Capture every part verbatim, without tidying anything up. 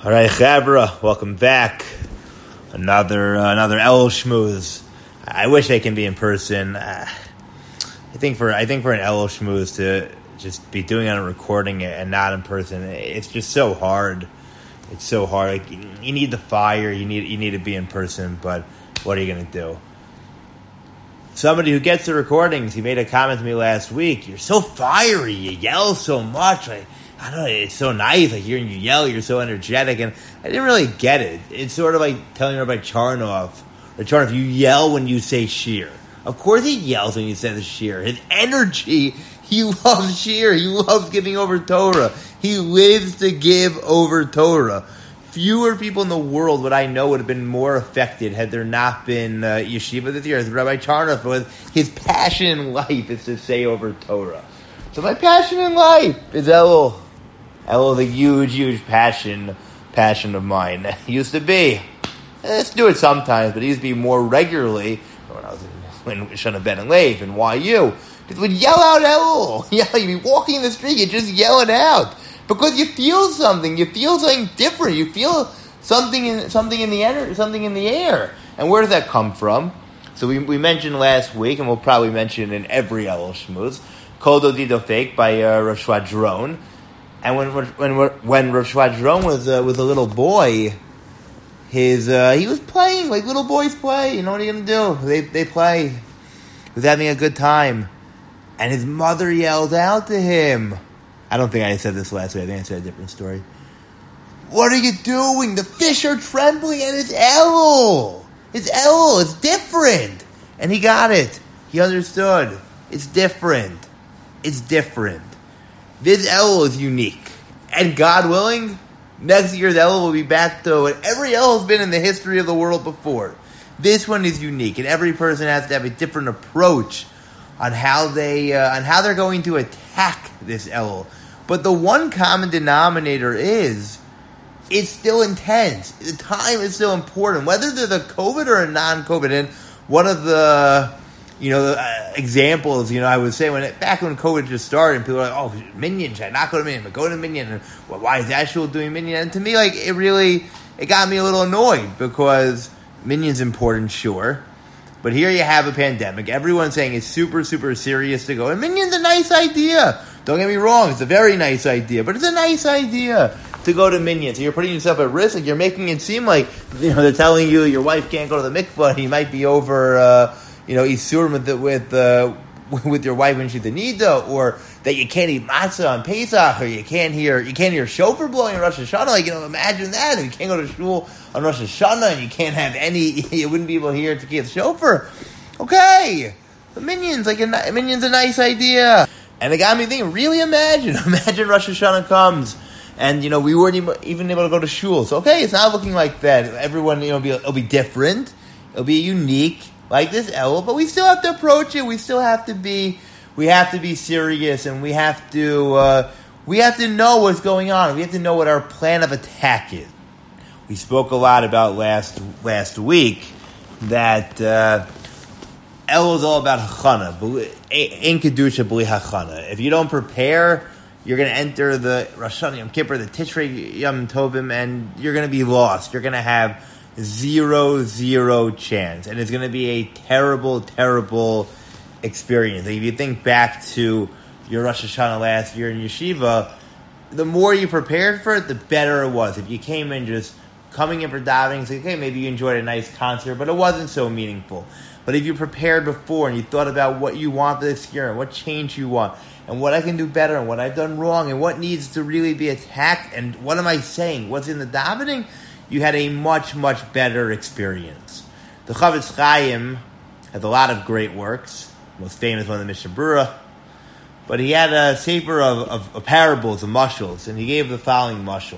All right, Chabra, welcome back. Another uh, another Elul Shmooze. I wish I can be in person. Uh, I think for I think for an Elul Shmooze to just be doing it on a recording and not in person, it's just so hard. It's so hard. Like, you need the fire. You need you need to be in person. But what are you going to do? Somebody who gets the recordings, he made a comment to me last week. You're so fiery. You yell so much. Like, I don't know, it's so nice, like hearing you yell, you're so energetic, and I didn't really get it. It's sort of like telling Rabbi Charnoff, or Charnoff, you yell when you say shir. Of course he yells when you say the shir. His energy, he loves shir, he loves giving over Torah. He lives to give over Torah. Fewer people in the world would I know would have been more affected had there not been uh, yeshiva this year. As Rabbi Charnoff was, his passion in life is to say over Torah. So my passion in life is Elul. Elul is a huge, huge passion, passion of mine. It used to be. Let's do it sometimes, but it used to be more regularly when I was in Shana Ben and Leif and Y U. It would yell out Elul. Yeah, you'd be walking the street, you just yell it out because you feel something. You feel something different. You feel something in something in the air, something in the air. And where does that come from? So we we mentioned last week, and we'll probably mention it in every Elul Shmooze, Kol Dodi Dofek by uh, Rav Shvadron. And when when when Rav Shvadron was uh, was a little boy, his uh, he was playing like little boys play. You know what are you gonna do? They they play. He was having a good time, and his mother yelled out to him. I don't think I said this last week. I think I said a different story. What are you doing? The fish are trembling, and it's Elul. It's Elul. It's different. And he got it. He understood. It's different. It's different. This Elul is unique. And God willing, next year's Elul will be back to what every Elul has been in the history of the world before. This one is unique, and every person has to have a different approach on how they uh, on how they're going to attack this Elul. But the one common denominator is it's still intense. The time is still important, whether there's a COVID or a non-COVID. And one of the You know, the uh, examples, you know, I would say when it, back when COVID just started, and people were like, oh, Minyan, should I not go to Minyan, but go to Minyan, and well, why is that shul doing Minyan? And to me, like, it really, it got me a little annoyed, because Minyan's important, sure, but here you have a pandemic, everyone's saying it's super, super serious to go, and Minyan's a nice idea, don't get me wrong, it's a very nice idea, but it's a nice idea to go to Minyan, so you're putting yourself at risk, like, you're making it seem like, you know, they're telling you your wife can't go to the mikvah, and you might be over, uh, you know, Isur with with, uh, with your wife when she's the nida, or that you can't eat matzah on Pesach, or you can't hear you can't hear shofar blowing on Rosh Hashanah. Like, you know, imagine that. You can't go to shul on Rosh Hashanah, and you can't have any. You wouldn't be able to hear Tekiyat shofar. Okay, the Minyan's like a Minyan's a nice idea, and it got me thinking. Really, imagine, imagine Rosh Hashanah comes, and you know we weren't even able to go to shul. So okay, it's not looking like that. Everyone, you know, it'll be, it'll be different. It'll be unique. Like this Elul, but we still have to approach it. We still have to be, we have to be serious, and we have to, uh, we have to know what's going on. We have to know what our plan of attack is. We spoke a lot about last last week that uh, Elul is all about hachana, in kedusha b'li hachana. If you don't prepare, you're going to enter the Rosh Hashanah Yom Kippur, the Tishrei Yom Tovim, and you're going to be lost. You're going to have Zero, zero chance. And it's going to be a terrible, terrible experience. Like, if you think back to your Rosh Hashanah last year in yeshiva, the more you prepared for it, the better it was. If you came in just coming in for davening, it's like, okay, maybe you enjoyed a nice concert, but it wasn't so meaningful. But if you prepared before and you thought about what you want this year and what change you want and what I can do better and what I've done wrong and what needs to really be attacked and what am I saying, what's in the davening, you had a much, much better experience. The Chavetz Chaim has a lot of great works. Most famous one, the Mishnah Berurah. But he had a sefer of, of, of parables, of mushals, and he gave the following mushal.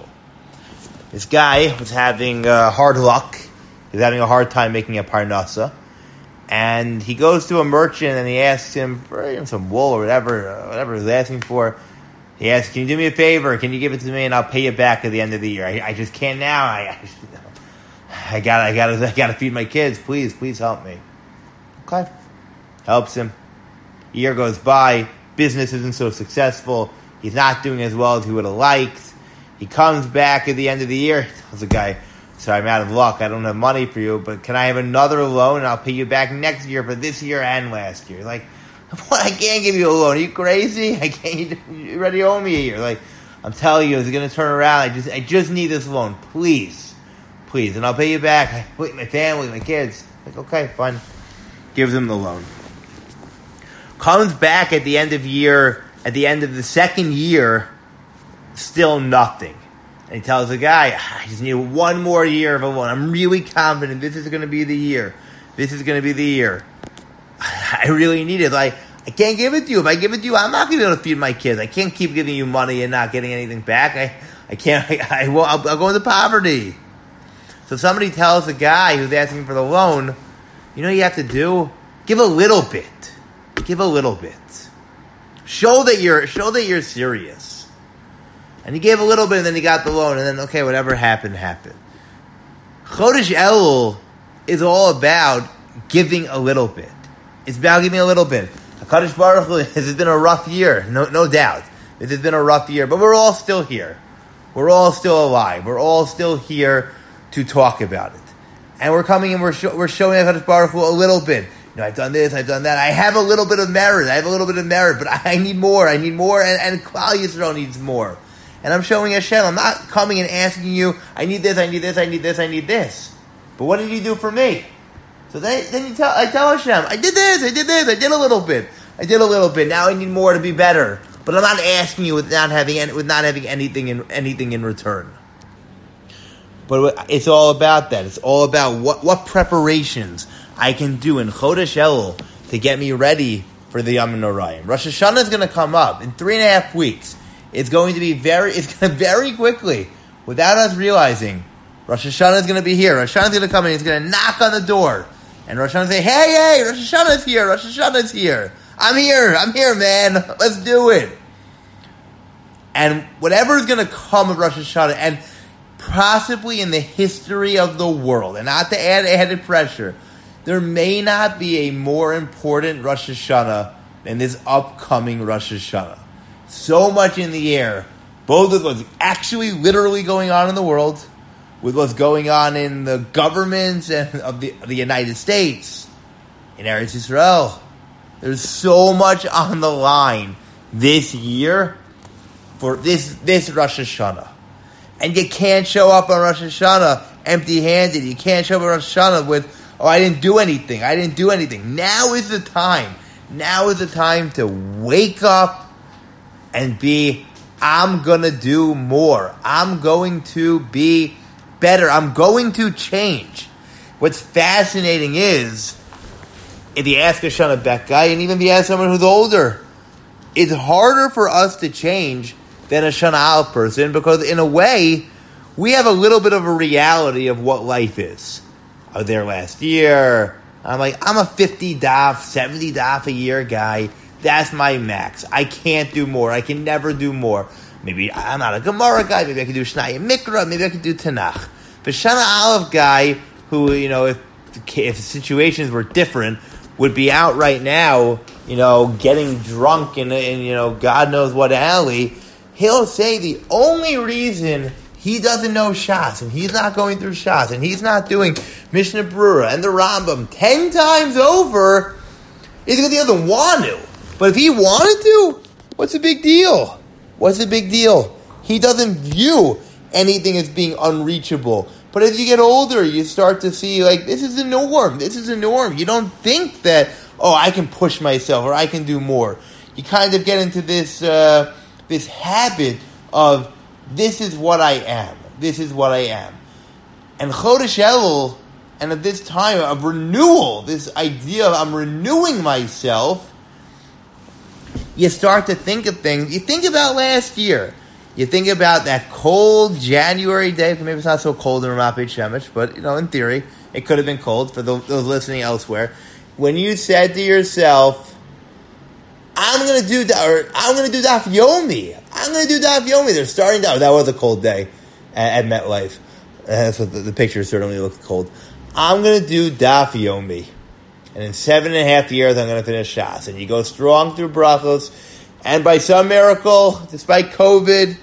This guy was having uh, hard luck. He was having a hard time making a parnasa. And he goes to a merchant and he asks him for you know, some wool or whatever, uh, whatever he's asking for. He asks, can you do me a favor? Can you give it to me and I'll pay you back at the end of the year? I, I just can't now. I, I, I got I got I got to feed my kids. Please, please help me. Okay. Helps him. A year goes by. Business isn't so successful. He's not doing as well as he would have liked. He comes back at the end of the year. He tells the guy, sorry, I'm out of luck. I don't have money for you, but can I have another loan and I'll pay you back next year for this year and last year? Like, what? I can't give you a loan. Are you crazy? I can't. You already owe me a year. Like, I'm telling you, it's going to turn around. I just I just need this loan. Please. Please. And I'll pay you back. I wait, my family, my kids. Like, okay, fine. Gives him the loan. Comes back at the end of year, at the end of the second year, still nothing. And he tells the guy, I just need one more year of a loan. I'm really confident this is going to be the year. This is going to be the year. I really need it. Like, I can't give it to you. If I give it to you, I'm not going to be able to feed my kids. I can't keep giving you money and not getting anything back. I, I can't. I, I will. I'll, I'll go into poverty. So if somebody tells the guy who's asking for the loan, you know what you have to do? Give a little bit. Give a little bit. Show that you're. Show that you're serious. And he gave a little bit, and then he got the loan, and then okay, whatever happened, happened. Chodesh Elul is all about giving a little bit. It's about giving a little bit. HaKadosh Baruch Hu, this has been a rough year, no, no doubt. This has been a rough year, but we're all still here. We're all still alive. We're all still here to talk about it. And we're coming and we're, show, we're showing HaKadosh Baruch Hu a little bit. You know, I've done this, I've done that. I have a little bit of merit. I have a little bit of merit, but I need more. I need more, and, and Klal Yisrael needs more. And I'm showing Hashem. I'm not coming and asking you, I need this, I need this, I need this, I need this. But what did you do for me? So then, then you tell, I tell Hashem, I did this, I did this, I did a little bit. I did a little bit. Now I need more to be better. But I'm not asking you with not having any, with not having anything in anything in return. But it's all about that. It's all about what, what preparations I can do in Chodesh Elul to get me ready for the Yom Norayim. Rosh Hashanah is going to come up in three and a half weeks. It's going to be very, it's going to very quickly, without us realizing, Rosh Hashanah is going to be here. Rosh Hashanah is going to come in. He's going to knock on the door. And Rosh Hashanah say, hey, hey, Rosh Hashanah is here. Rosh Hashanah is here. I'm here. I'm here, man. Let's do it. And whatever is going to come of Rosh Hashanah, and possibly in the history of the world, and not to add added pressure, there may not be a more important Rosh Hashanah than this upcoming Rosh Hashanah. So much in the air, both with what's actually literally going on in the world, with what's going on in the governments and of the, of the United States, in Eretz Yisrael. There's so much on the line this year for this this Rosh Hashanah. And you can't show up on Rosh Hashanah empty-handed. You can't show up on Rosh Hashanah with, oh, I didn't do anything. I didn't do anything. Now is the time. Now is the time to wake up and be, I'm going to do more. I'm going to be better. I'm going to change. What's fascinating is, if you ask a Shana Beck guy, and even if you ask someone who's older, it's harder for us to change than a Shana Aleph person, because in a way, we have a little bit of a reality of what life is. I was there last year. I'm like, I'm a fifty daf, seventy daf a year guy. That's my max. I can't do more. I can never do more. Maybe I'm not a Gemara guy. Maybe I can do Shnai Mikra. Maybe I can do Tanakh. But Shana Aleph guy, who, you know, if if situations were different, would be out right now, you know, getting drunk in, in you know, God knows what alley. He'll say the only reason he doesn't know Shas, and he's not going through Shas, and he's not doing Mishnah Berurah and the Rambam ten times over, is because he doesn't want to. But if he wanted to, what's the big deal? What's the big deal? He doesn't view anything as being unreachable. But as you get older, you start to see, like, this is the norm. This is the norm. You don't think that, oh, I can push myself or I can do more. You kind of get into this uh, this habit of, this is what I am. This is what I am. And Chodesh Elul, and at this time of renewal, this idea of I'm renewing myself, you start to think of things. You think about last year. You think about that cold January day. Maybe it's not so cold in Ramat Beit Shemesh, but, you know, in theory, it could have been cold for those listening elsewhere. When you said to yourself, I'm going to do, or I'm going to do Daf Yomi. I'm going to do Daf Yomi. They're starting to, oh, that was a cold day at, at MetLife. That's what the, the picture certainly looked cold. I'm going to do Daf Yomi. And in seven and a half years, I'm going to finish Shas. And you go strong through brachos. And by some miracle, despite COVID,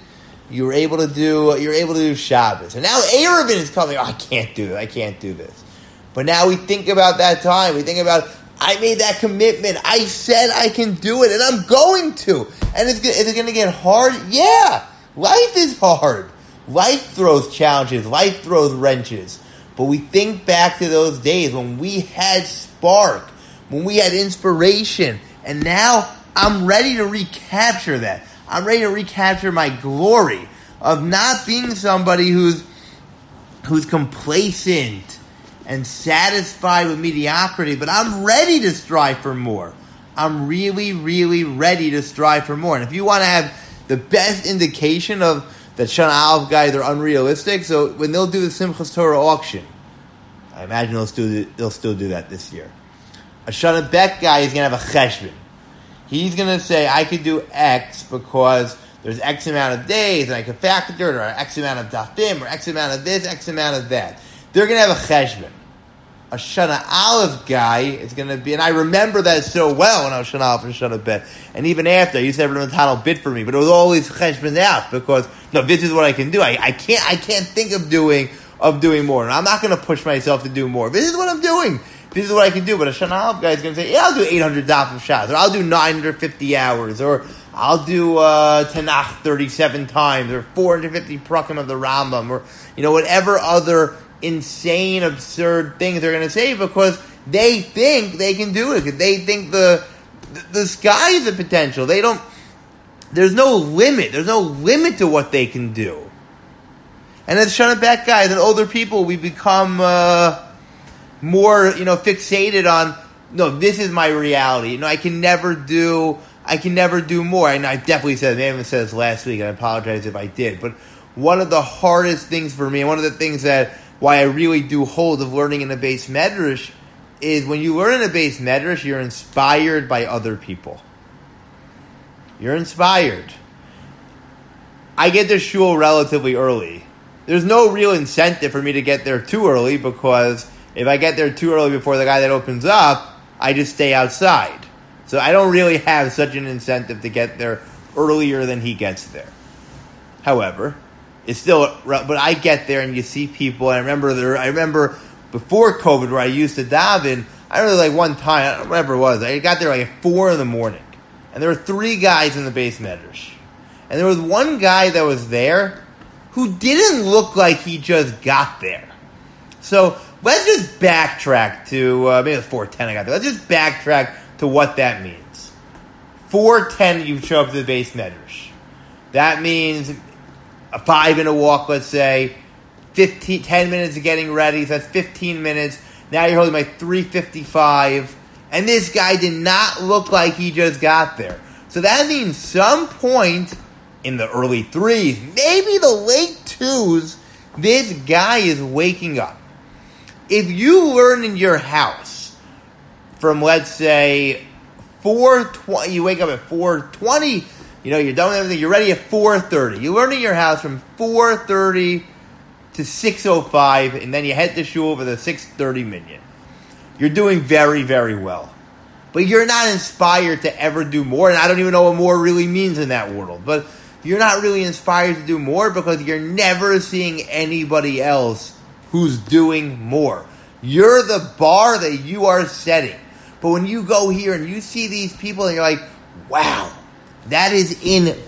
You were able to do you're able to do Shabbos. And now Eruvin is coming. Oh, I can't do it. I can't do this. But now we think about that time. We think about, I made that commitment. I said I can do it, and I'm going to. And it's is it going to get hard? Yeah. Life is hard. Life throws challenges. Life throws wrenches. But we think back to those days when we had spark, when we had inspiration, and now I'm ready to recapture that. I'm ready to recapture my glory of not being somebody who's who's complacent and satisfied with mediocrity, but I'm ready to strive for more. I'm really, really ready to strive for more. And if you want to have the best indication of that Shana Aleph guys are unrealistic, so when they'll do the Simchas Torah auction, I imagine they'll still, they'll still do that this year. A Shana Bet guy is going to have a cheshbon. He's going to say, I could do X because there's X amount of days, and I can factor it, or X amount of dafim, or X amount of this, X amount of that. They're going to have a cheshbon. A Shana Aleph guy is going to be, and I remember that so well when I was Shana Aleph and Shana Bet. And even after, I used to have a Mental bid for me, but it was always cheshbon out because, no, this is what I can do. I, I can't I can't think of doing of doing more. And I'm not going to push myself to do more. This is what I'm doing. This is what I can do. But a Shana Aleph guy is going to say, yeah, I'll do eight hundred daf of shots, or I'll do nine hundred fifty hours, or I'll do uh, Tanakh thirty-seven times, or four hundred fifty prakim of the Rambam, or, you know, whatever other insane, absurd things they're going to say because they think they can do it. Because they think the, the the sky is the potential. They don't. There's no limit. There's no limit to what they can do. And as Shana Bet guys and older people, we become uh, more, you know, fixated on, no, this is my reality. You know, I can never do. I can never do more. And I definitely said, I even said this last week, and I apologize if I did. But one of the hardest things for me, and one of the things that why I really do hold of learning in a base medrash, is when you learn in a base medrash, you're inspired by other people. You're inspired. I get to shul relatively early. There's no real incentive for me to get there too early, because if I get there too early before the guy that opens up, I just stay outside. So I don't really have such an incentive to get there earlier than he gets there. However, it's still, but I get there and you see people. And I remember there. I remember before COVID where I used to daven. I remember like one time, I don't remember what it was. I got there like at four in the morning, and there were three guys in the base medrash, and there was one guy that was there who didn't look like he just got there. So let's just backtrack to uh, maybe it was four ten. I got there. Let's just backtrack to what that means. four ten, you show up to the base medrash. That means a five in a walk, let's say, fifteen, ten minutes of getting ready, so that's fifteen minutes. Now you're holding my three fifty-five, and this guy did not look like he just got there. So that means some point in the early threes, maybe the late twos, this guy is waking up. If you learn in your house from, let's say, four twenty, you wake up at four twenty, you know, you're done with everything, you're ready at four thirty. You learn in your house from four thirty to six oh five, and then you head to shul for the six thirty minyan. You're doing very, very well. But you're not inspired to ever do more, and I don't even know what more really means in that world. But you're not really inspired to do more because you're never seeing anybody else who's doing more. You're the bar that you are setting. But when you go here and you see these people and you're like, wow, that is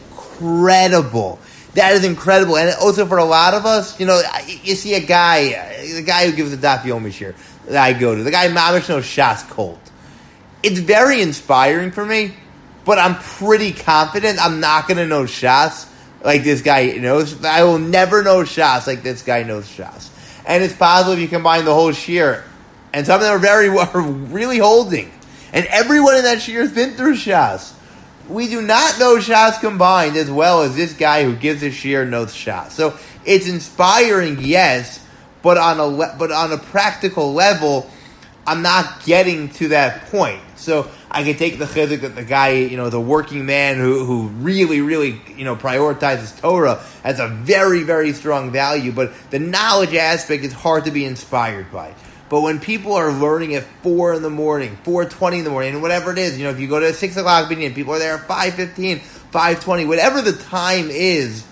incredible. That is incredible. And also for a lot of us, you know, you see a guy, the guy who gives the Daf Yomi shir that I go to, the guy Mamish knows Shas cold. It's very inspiring for me, but I'm pretty confident I'm not going to know Shas like this guy knows. I will never know Shas like this guy knows Shas. And it's possible if you combine the whole shir, and some of them are very are really holding. And everyone in that shir has been through Shas. We do not know Shas combined as well as this guy who gives a shir knows Shas. So it's inspiring, yes, but on a le- but on a practical level, I'm not getting to that point. So I can take the chizuk that the guy, you know, the working man who, who really, really, you know, prioritizes Torah has a very, very strong value. But the knowledge aspect is hard to be inspired by. But when people are learning at four in the morning, four twenty in the morning, and whatever it is, you know, if you go to a six o'clock minyan, people are there at five fifteen, five twenty, whatever the time is,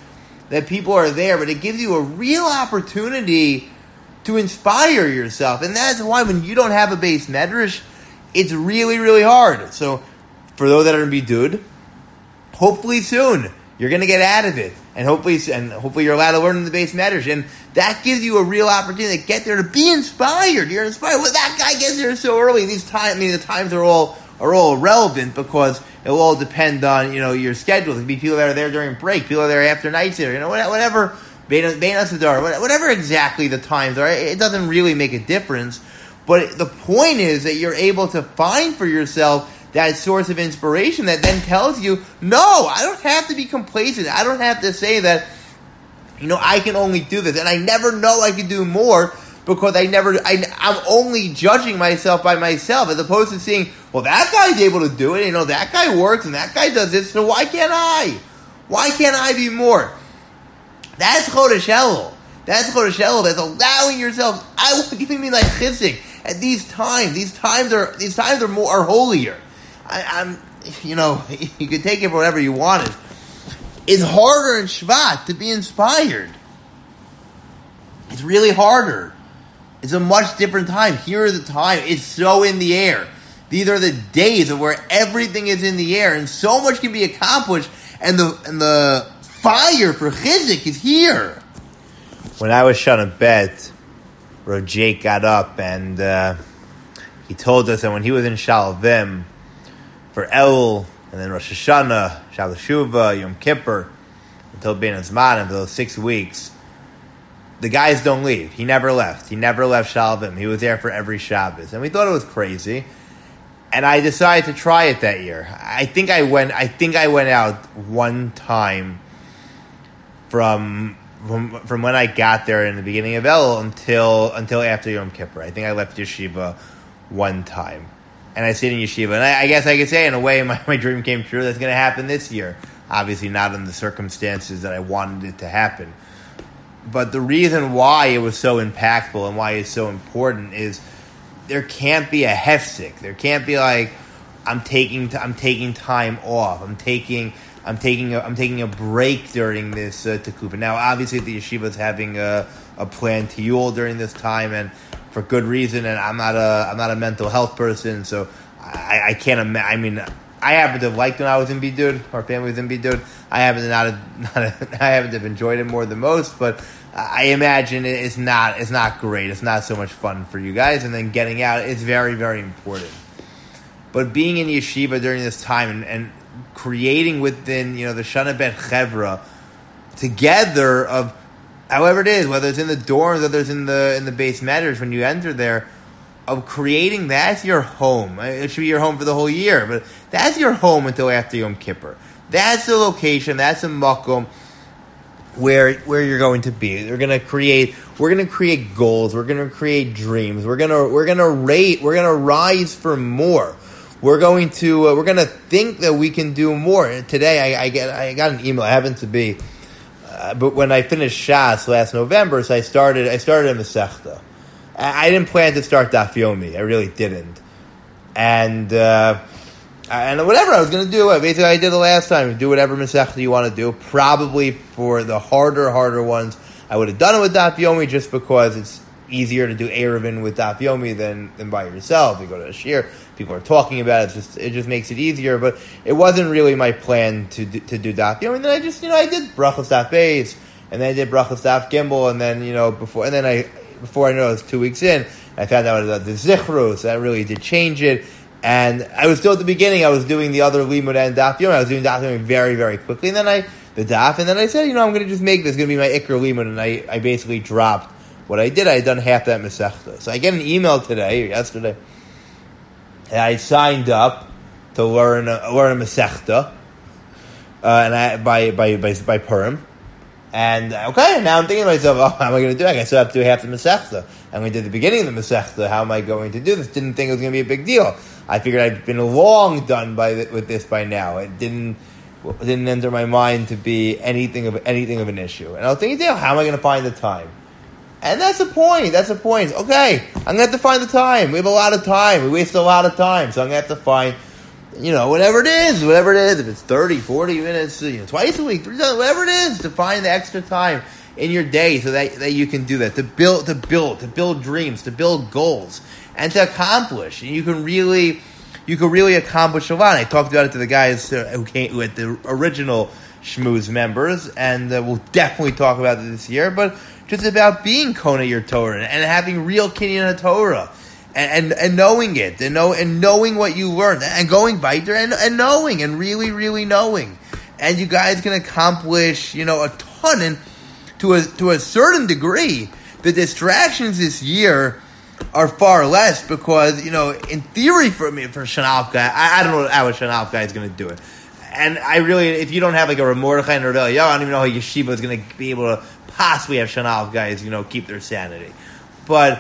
that people are there, but it gives you a real opportunity to inspire yourself. And that's why when you don't have a base medrash, it's really, really hard. So for those that are going to be dud, hopefully soon you're going to get out of it. And hopefully and hopefully you're allowed to learn in the base medrash. And that gives you a real opportunity to get there, to be inspired. You're inspired. Well, that guy gets there so early. These times, I mean, the times are all are all relevant because it will all depend on, you know, your schedule. There could be people that are there during break, people are there after night there, you know, whatever, Bein HaSadar, whatever exactly the times are. It doesn't really make a difference. But the point is that you're able to find for yourself that source of inspiration that then tells you, no, I don't have to be complacent. I don't have to say that, you know, I can only do this. And I never know I can do more because I never, I, I'm only judging myself by myself as opposed to seeing, well, that guy's able to do it. You know, that guy works and that guy does this. So why can't I? Why can't I be more? That's Chodesh Elul. That's Chodesh Elul. That's allowing yourself, I will give me like chizuk at these times. These times are, these times are more, are holier. I, I'm, you know, you can take it for whatever you want. It's harder in Shvat to be inspired. It's really harder. It's a much different time. Here is the time. It's so in the air. These are the days of where everything is in the air and so much can be accomplished. And the and the fire for chizuk is here. When I was Shana Bet, Rav Jake got up and uh, he told us that when he was in Shalvim, for Elul, and then Rosh Hashanah, Shabbos Shuvah, Yom Kippur, until Bein Hazman, until those six weeks, the guys don't leave. He never left. He never left Shalvim. He was there for every Shabbos. And we thought it was crazy. And I decided to try it that year. I think I went I think I went out one time from from, from when I got there in the beginning of Elul until until after Yom Kippur. I think I left Yeshiva one time. And I stayed in yeshiva. And I, I guess I could say, in a way, my, my dream came true. That's going to happen this year. Obviously not in the circumstances that I wanted it to happen. But the reason why it was so impactful and why it's so important is there can't be a hefsek. There can't be like, I'm taking t- I'm taking time off. I'm taking I'm taking a, I'm taking a break during this uh, Tekufa. Now, obviously, the yeshiva is having a, a plan to Yule during this time, and for good reason, and I'm not a I'm not a mental health person, so I, I can't imagine. I mean, I happen to have liked when I was in Bidud, our family was in Bidud. I happen to not, have, not have, I happen to have enjoyed it more than most, but I imagine it's not it's not great. It's not so much fun for you guys, and then getting out is very, very important. But being in yeshiva during this time and, and creating within, you know, the Shana Bet Chevra together of however it is, whether it's in the dorms, whether it's in the in the base matters when you enter there, of creating that's your home. It should be your home for the whole year, but that's your home until after Yom Kippur. That's the location. That's a makom where where you're going to be. We're gonna create. We're gonna create goals. We're gonna create dreams. We're gonna we're gonna rate. We're gonna rise for more. We're going to. Uh, we're gonna think that we can do more. And today, I, I get. I got an email. I happened to be. Uh, but when I finished Shas last November, so I started I started a Masechta. I, I didn't plan to start Daf Yomi. I really didn't. And uh, and whatever I was going to do, basically I did the last time. Do whatever Masechta you want to do. Probably for the harder, harder ones, I would have done it with Daf Yomi just because it's easier to do Erevin with Daf Yomi than, than by yourself. You go to a shir, people are talking about it. It's just, it just makes it easier. But it wasn't really my plan to do, to do Daf Yomi. And then I just, you know, I did Brachos Daf Beis, and then I did Brachos Daf Gimel, and then, you know, before, and then I, before I know it was two weeks in, I found out about the Zichrus. That really did change it. And I was still at the beginning, I was doing the other Limud and Daf Yomi. I was doing Daf Yomi very, very quickly. And then I, the Daf, and then I said, you know, I'm going to just make this going to be my Iker Limud. And I, I basically dropped what I did. I had done half that Masechta. So I get an email today, or yesterday, and I signed up to learn a, learn a Masechta, uh, and I, by, by, by, by Purim. And, okay, now I'm thinking to myself, oh, how am I going to do it? I guess I have to do half the Masechta. And we did the beginning of the Masechta. How am I going to do this? Didn't think it was going to be a big deal. I figured I'd been long done by the, with this by now. It didn't it didn't enter my mind to be anything of anything of an issue. And I was thinking, how am I going to find the time? And that's the point. That's the point. Okay, I'm going to have to find the time. We have a lot of time. We waste a lot of time. So I'm going to have to find you know, whatever it is, whatever it is, if it's thirty, forty minutes, you know, twice a week, three times, whatever it is, to find the extra time in your day so that, that you can do that, to build, to build, to build dreams, to build goals, and to accomplish. And you can really, you can really accomplish a lot. I talked about it to the guys who came, who had the original Shmooze members, and uh, we'll definitely talk about it this year, but just about being Kona your Torah and having real Kinyan Torah. And, and and knowing it, and know and knowing what you learned, and going weiter, and, and knowing, and really, really knowing, and you guys can accomplish, you know, a ton. And to a to a certain degree, the distractions this year are far less because, you know, in theory, for me, for Shanalka, I, I don't know how a Shanalka is going to do it, and I really, if you don't have like a Ramordechai and Rebel, yo, I don't even know how Yeshiva is going to be able to possibly have Shanalka guys, you know, keep their sanity, but.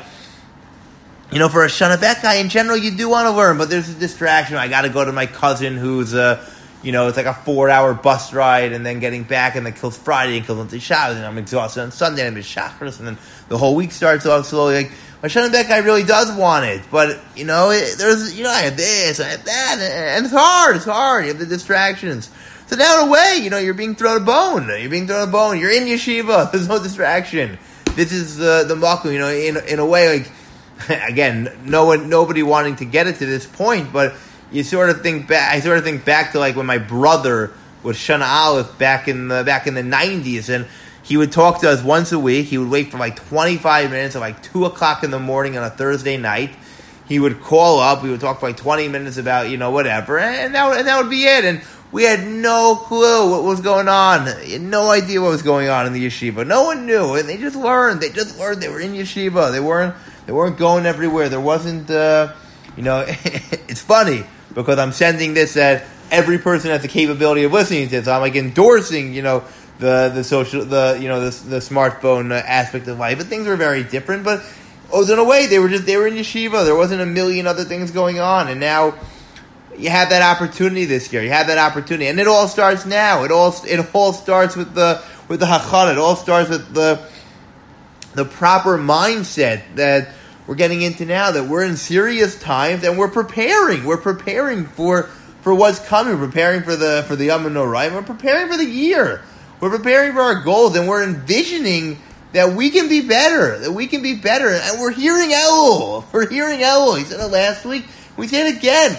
You know, for a Shana Bet guy, in general, you do want to learn, but there's a distraction. I got to go to my cousin who's, uh, you know, it's like a four-hour bus ride, and then getting back, and then kills Friday, and kills on Shabbos, and I'm exhausted on Sunday, and I'm Shachris, and then the whole week starts off slowly. Like, my Shana Bet guy really does want it, but, you know, it, there's, you know, I have this, I have that, and it's hard, it's hard. You have the distractions. So now, in a way, you know, you're being thrown a bone. You're being thrown a bone. You're in yeshiva. There's no distraction. This is uh, the makom, you know, in in a way, like, again, no one, nobody wanting to get it to this point, but you sort of think back. I sort of think back to like when my brother was Shana Aleph back in the back in the nineties, and he would talk to us once a week. He would wait for like twenty-five minutes at like two o'clock in the morning on a Thursday night. He would call up. We would talk for like twenty minutes about, you know, whatever, and that would, and that would be it. And we had no clue what was going on. Had no idea what was going on in the yeshiva. No one knew, and they just learned. They just learned. They were in yeshiva. They weren't. They weren't going everywhere. There wasn't, uh, you know, it's funny because I'm sending this at every person has the capability of listening to it. So I'm like endorsing, you know, the the social, the you know, the the smartphone aspect of life. But things were very different. But oh, in a way, they were just they were in yeshiva. There wasn't a million other things going on, and now you have that opportunity this year. You have that opportunity, and it all starts now. It all it all starts with the with the hachana. It all starts with the. the proper mindset that we're getting into now, that we're in serious times and we're preparing. We're preparing for, for what's coming. We're preparing for the for the Yom HaNorah. We're preparing for the year. We're preparing for our goals, and we're envisioning that we can be better. That we can be better. And we're hearing Elul. We're hearing Elul. He said it last week. We say it again.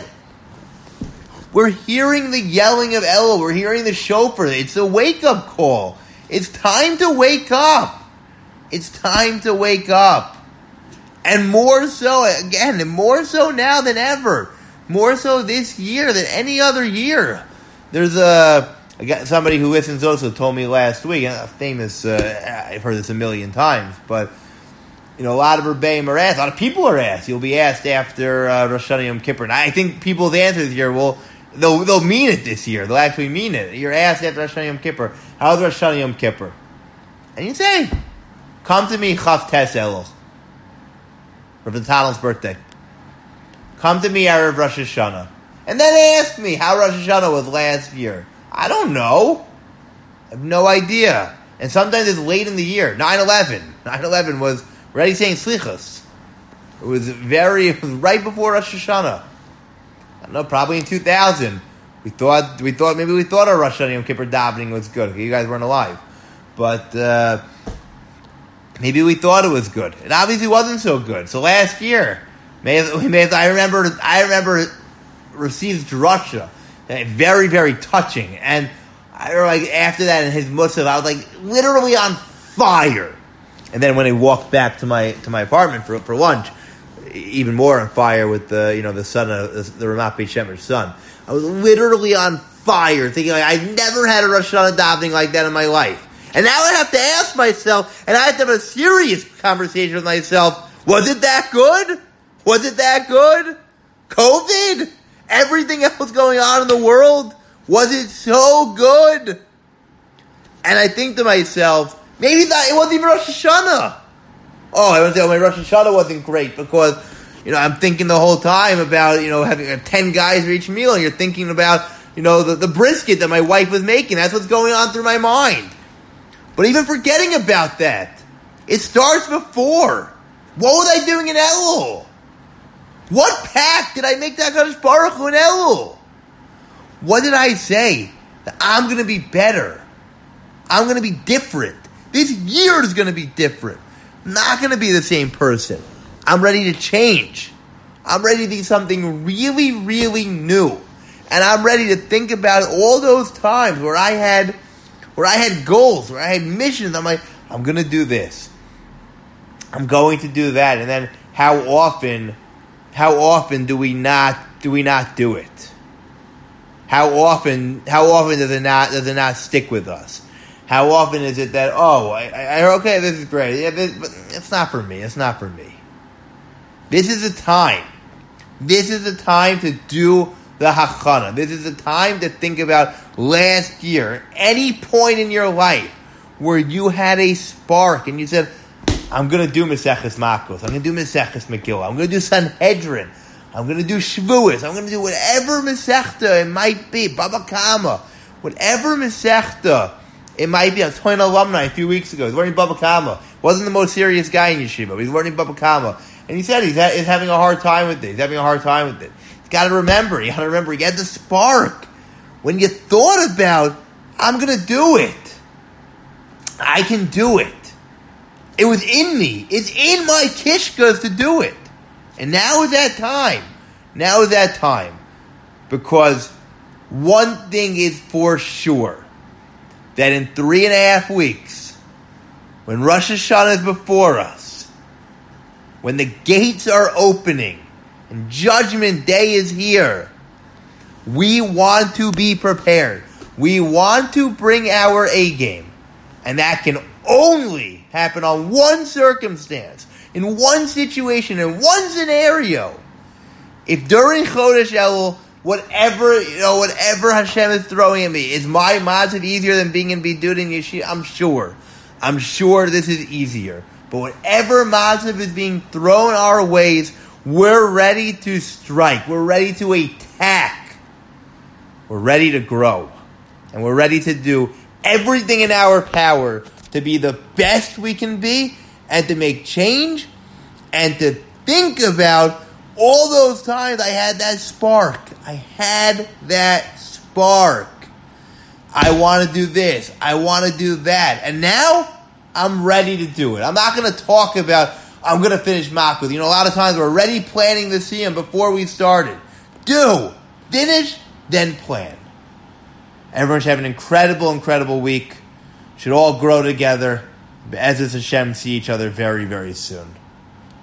We're hearing the yelling of Elul. We're hearing the shofar. It's a wake-up call. It's time to wake up. It's time to wake up. And more so, again, more so now than ever. More so this year than any other year. There's a, somebody who listens also told me last week, a famous, uh, I've heard this a million times, but, you know, a lot of rebbeim are asked, a lot of people are asked. You'll be asked after uh, Rosh Hashanah Yom Kippur. And I think people's answers here will, they'll, they'll mean it this year. They'll actually mean it. You're asked after Rosh Hashanah Yom Kippur, how's Rosh Hashanah Yom Kippur? And you say, come to me, Chav Tes Elul. Rav Natanel's birthday. Come to me, Erev Rosh Hashanah. And then ask me how Rosh Hashanah was last year. I don't know. I have no idea. And sometimes it's late in the year. nine eleven. nine eleven was already saying Slichos. It was very, it was right before Rosh Hashanah. I don't know, probably in two thousand. We thought, we thought, maybe we thought our Rosh Hashanah Yom Kippur davening was good. You guys weren't alive. But, uh, maybe we thought it was good. It obviously wasn't so good. So last year, may have, we may have, I remember, I remember received drasha, very, very touching. And I remember, like, after that in his musaf, I was like literally on fire. And then when I walked back to my to my apartment for for lunch, even more on fire with the you know the son of the, the Ramat Beit Shemer's son. I was literally on fire, thinking like I never had a Rosh Hashanah davening like that in my life. And now I have to ask myself, and I have to have a serious conversation with myself, was it that good? Was it that good? COVID? Everything else going on in the world? Was it so good? And I think to myself, maybe that it wasn't even Rosh Hashanah. Oh, I want to say, oh, my Rosh Hashanah wasn't great because, you know, I'm thinking the whole time about, you know, having uh, ten guys for each meal, and you're thinking about, you know, the, the brisket that my wife was making. That's what's going on through my mind. But even forgetting about that, it starts before. What was I doing in Elul? What pact did I make that Kadosh Baruch Hu in Elul? What did I say? That I'm going to be better. I'm going to be different. This year is going to be different. I'm not going to be the same person. I'm ready to change. I'm ready to do something really, really new. And I'm ready to think about all those times where I had where I had goals, where I had missions. I'm like, I'm going to do this. I'm going to do that. And then how often how often do we not do we not do it? How often how often does it not does it not stick with us? How often is it that, oh, I, I okay, this is great. Yeah, this, but it's not for me. It's not for me. This is a time. This is a time to do the hachana. This is a time to think about last year. Any point in your life where you had a spark and you said, I'm going to do Maseches Makos. I'm going to do Maseches Megillah. I'm going to do Sanhedrin. I'm going to do Shavuos. I'm going to do whatever Masechta it might be. Baba Kama. Whatever Masechta it might be. I was telling an alumni a few weeks ago. He was learning Baba Kama. Wasn't the most serious guy in yeshiva. But he's learning Baba Kama. And he said he's, ha- he's having a hard time with it. He's having a hard time with it. He's got to remember. You got to remember. He had the spark. When you thought about, I'm going to do it. I can do it. It was in me. It's in my kishkas to do it. And now is that time. Now is that time. Because one thing is for sure. That in three and a half weeks, when Rosh Hashanah is before us, when the gates are opening, and Judgment Day is here, we want to be prepared. We want to bring our A game. And that can only happen on one circumstance, in one situation, in one scenario. If during Chodesh Elul, whatever, you know, whatever Hashem is throwing at me, is my matzah easier than being in Bidud in Yeshiva? I'm sure. I'm sure this is easier. But whatever matzah is being thrown our ways, we're ready to strike. We're ready to attack. We're ready to grow. And we're ready to do everything in our power to be the best we can be and to make change and to think about all those times I had that spark. I had that spark. I want to do this. I want to do that. And now I'm ready to do it. I'm not going to talk about, I'm going to finish Makos. You know, a lot of times we're already planning the Siyum before we started. Do. Finish, then plan. Everyone should have an incredible, incredible week. Should all grow together. As is Hashem, see each other very, very soon.